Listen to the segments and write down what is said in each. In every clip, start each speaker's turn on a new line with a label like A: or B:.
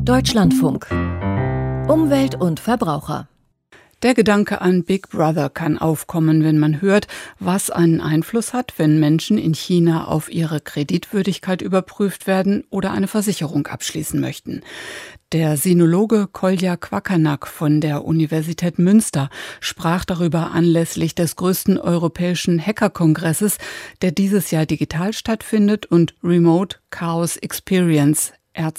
A: Deutschlandfunk. Umwelt und Verbraucher.
B: Der Gedanke an Big Brother kann aufkommen, wenn man hört, was einen Einfluss hat, wenn Menschen in China auf ihre Kreditwürdigkeit überprüft werden oder eine Versicherung abschließen möchten. Der Sinologe Kolja Quakernack von der Universität Münster sprach darüber anlässlich des größten europäischen Hackerkongresses, der dieses Jahr digital stattfindet und Remote Chaos Experience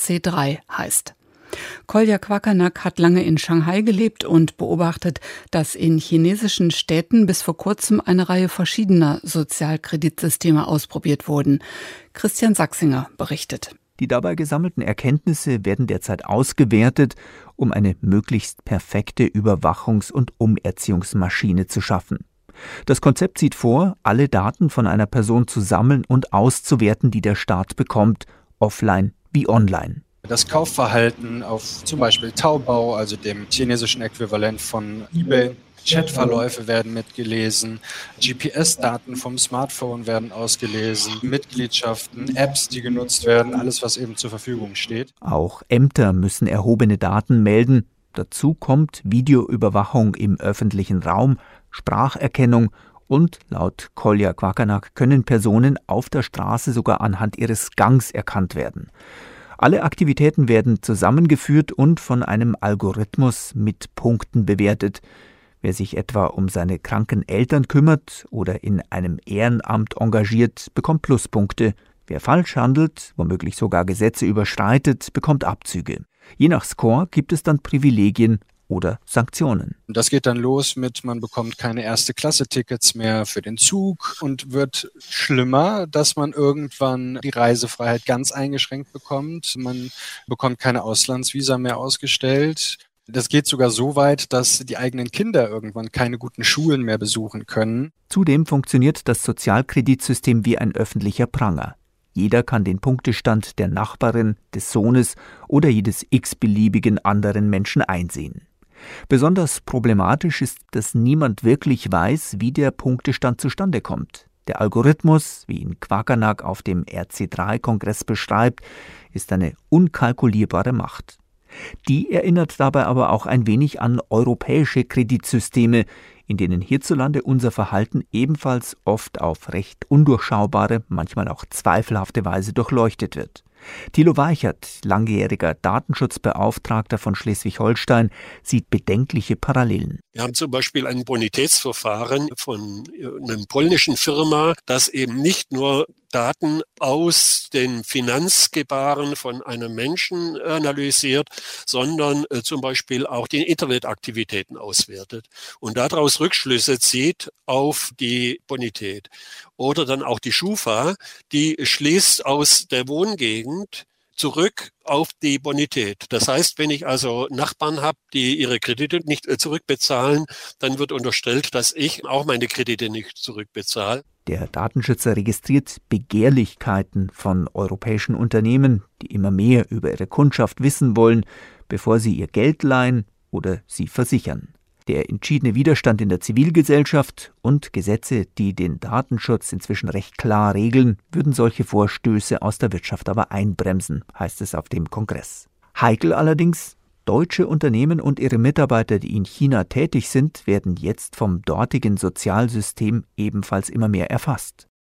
B: RC3 heißt. Kolja Quakernack hat lange in Shanghai gelebt und beobachtet, dass in chinesischen Städten bis vor kurzem eine Reihe verschiedener Sozialkreditsysteme ausprobiert wurden. Christian Sachsinger berichtet.
C: Die dabei gesammelten Erkenntnisse werden derzeit ausgewertet, um eine möglichst perfekte Überwachungs- und Umerziehungsmaschine zu schaffen. Das Konzept sieht vor, alle Daten von einer Person zu sammeln und auszuwerten, die der Staat bekommt, offline wie online.
D: Das Kaufverhalten auf zum Beispiel Taobao, also dem chinesischen Äquivalent von eBay. Chatverläufe werden mitgelesen, GPS-Daten vom Smartphone werden ausgelesen, Mitgliedschaften, Apps, die genutzt werden, alles, was eben zur Verfügung steht.
C: Auch Ämter müssen erhobene Daten melden. Dazu kommt Videoüberwachung im öffentlichen Raum, Spracherkennung und laut Kolja Quakernack können Personen auf der Straße sogar anhand ihres Gangs erkannt werden. Alle Aktivitäten werden zusammengeführt und von einem Algorithmus mit Punkten bewertet. Wer sich etwa um seine kranken Eltern kümmert oder in einem Ehrenamt engagiert, bekommt Pluspunkte. Wer falsch handelt, womöglich sogar Gesetze überschreitet, bekommt Abzüge. Je nach Score gibt es dann Privilegien oder Sanktionen.
D: Das geht dann los mit, man bekommt keine Erste-Klasse-Tickets mehr für den Zug und wird schlimmer, dass man irgendwann die Reisefreiheit ganz eingeschränkt bekommt. Man bekommt keine Auslandsvisa mehr ausgestellt. Das geht sogar so weit, dass die eigenen Kinder irgendwann keine guten Schulen mehr besuchen können.
C: Zudem funktioniert das Sozialkreditsystem wie ein öffentlicher Pranger. Jeder kann den Punktestand der Nachbarin, des Sohnes oder jedes x-beliebigen anderen Menschen einsehen. Besonders problematisch ist, dass niemand wirklich weiß, wie der Punktestand zustande kommt. Der Algorithmus, wie ihn Quakernack auf dem RC3-Kongress beschreibt, ist eine unkalkulierbare Macht. Die erinnert dabei aber auch ein wenig an europäische Kreditsysteme, in denen hierzulande unser Verhalten ebenfalls oft auf recht undurchschaubare, manchmal auch zweifelhafte Weise durchleuchtet wird. Thilo Weichert, langjähriger Datenschutzbeauftragter von Schleswig-Holstein, sieht bedenkliche Parallelen.
E: Wir haben zum Beispiel ein Bonitätsverfahren von einer polnischen Firma, das eben nicht nur Daten aus den Finanzgebaren von einem Menschen analysiert, sondern zum Beispiel auch die Internetaktivitäten auswertet und daraus Rückschlüsse zieht auf die Bonität. Oder dann auch die Schufa, die schließt aus der Wohngegend zurück auf die Bonität. Das heißt, wenn ich also Nachbarn habe, die ihre Kredite nicht zurückbezahlen, dann wird unterstellt, dass ich auch meine Kredite nicht zurückbezahle.
C: Der Datenschützer registriert Begehrlichkeiten von europäischen Unternehmen, die immer mehr über ihre Kundschaft wissen wollen, bevor sie ihr Geld leihen oder sie versichern. Der entschiedene Widerstand in der Zivilgesellschaft und Gesetze, die den Datenschutz inzwischen recht klar regeln, würden solche Vorstöße aus der Wirtschaft aber einbremsen, heißt es auf dem Kongress. Heikel allerdings: Deutsche Unternehmen und ihre Mitarbeiter, die in China tätig sind, werden jetzt vom dortigen Sozialsystem ebenfalls immer mehr erfasst.